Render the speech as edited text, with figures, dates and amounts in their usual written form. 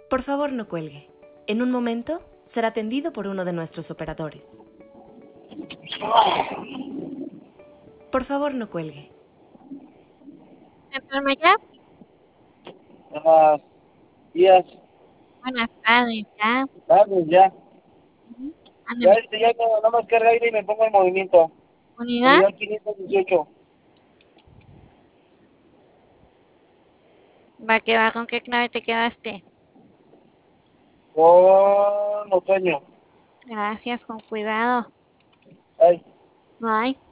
Por favor, no cuelgue. En un momento será atendido por uno de nuestros operadores. Por favor, no cuelgue. ¿Enfermería? Buenos días, Buenas tardes, ya. tardes ya. Ujú. Ya, Ándeme. ya no más carga aire y me pongo en movimiento. ¿Unidad? Unidad 518. Va que va, ¿con qué clave te quedaste? Con otoño. Gracias, con cuidado. Ay. Bye.